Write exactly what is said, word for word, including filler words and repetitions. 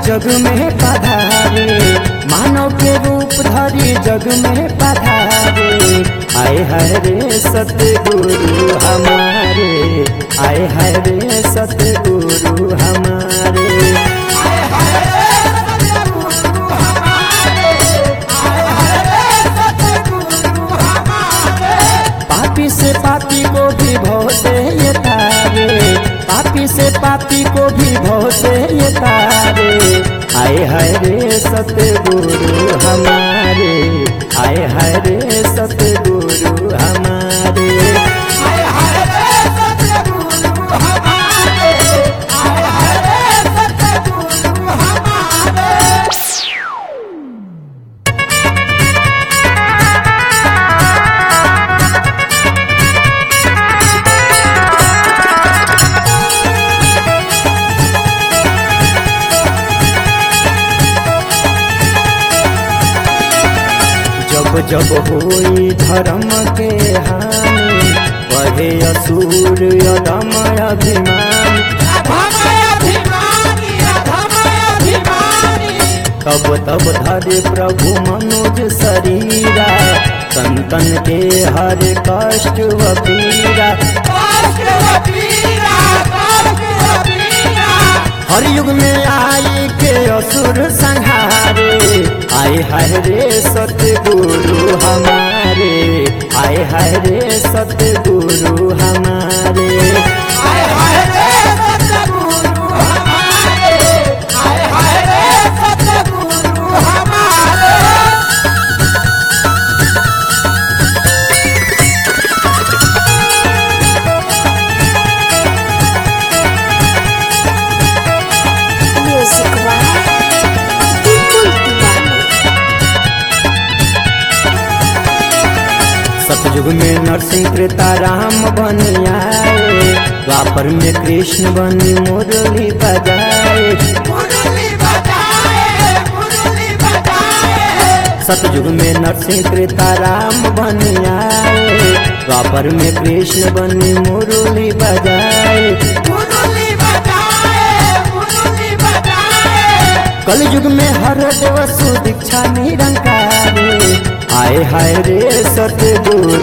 जग में पधारे, मानव के रूप धरी जग में पधारे। आए है रे सतगुरु हमारे, आए है रे सतगुरु हमारे। पापी से पापी को भी भव से ये तारे, पापी से पापी को भी भव से ये तारे। आए हाय रे सतगुरु हमारे, आए हाय रे सतगुरु हमारे। जब जब होई धर्म के हानि, बढ़े असुर अधम अभिमानी। तब तब धरे प्रभु मनोज शरीरा, तन तन के हर कष्ट व पीड़ा। हर युग में आई के असुर संहारे। आए हाय रे सतगुरु हमारे, आए हाय रे सतगुरु हमारे। आए हाय रे सतगुरु हमारे, आए हाय रे सतगुरु हमारे। सतयुग में नरसिंह त्रेता राम बन आए, द्वापर में कृष्ण बनी मुरली बजाए। सतयुग में नरसिंह त्रेता राम बन आए, द्वापर में कृष्ण बनी मुरली बजाए। कल युग में हर देव सुदीक्षा निरंकारी। आए हाय रे सतगुरु